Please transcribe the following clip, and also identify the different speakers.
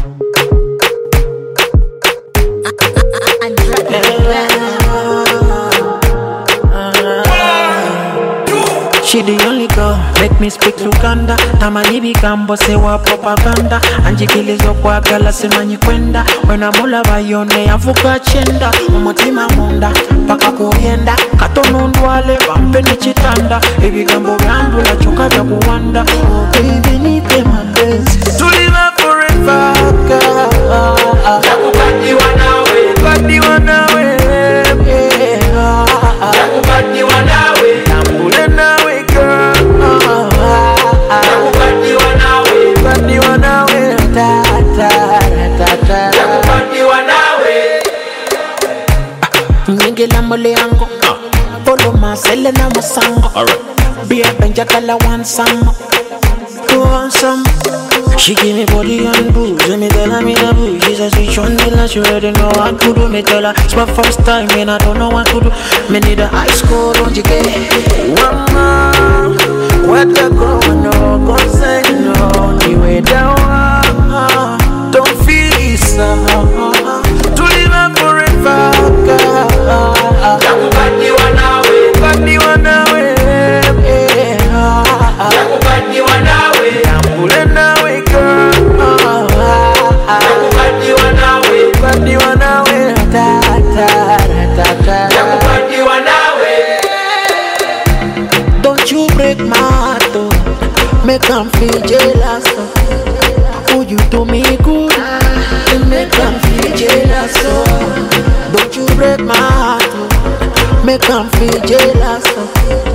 Speaker 1: She the only girl, make me speak Luganda. Tamani bigambo sewa propaganda. Anjikilizo kwa gala simanyi kwenda. Wena mula bayone avuka chenda. Umutima munda, paka kuyenda. Katono ndwale, wampeni chitanda. Ibigambo vyangu la choka vya kuwanda. Oh baby nipe mapenzi, tuliva forever girl.
Speaker 2: Nakupatiwa nawe,
Speaker 1: Patiwa nawe, yeah.
Speaker 2: nakupatiwa nawe,
Speaker 1: Tambule nawe girl.
Speaker 2: nakupatiwa nawe,
Speaker 1: Patiwa nawe, ta ta ta ta.
Speaker 2: nakupatiwa nawe.
Speaker 1: Nyingi la mole yangu, polo masele na masango. Bia benja kala want some, go on some. She give me body and booze, and me tell her me the booze. She says she on me like she already know what to do. Me tell her it's my first time and I don't know what to do. Me need a high score, don't you get? Mama, what the girl no consent no. The way down, don't feel so. To live forever, girl.
Speaker 2: Nakupatiwa nawe,
Speaker 1: Patiwa nawe, yeah.
Speaker 2: nakupatiwa nawe,
Speaker 1: Tambule nawe girl.
Speaker 2: nakupatiwa nawe,
Speaker 1: Patiwa nawe, ta ta ta ta.
Speaker 2: nakupatiwa nawe.
Speaker 1: Don't you break my heart, oh. Make 'em feel jealous, oh. Would you do me good? Make 'em feel jealous, oh. Don't you break my heart, oh. Make 'em feel jealous, oh.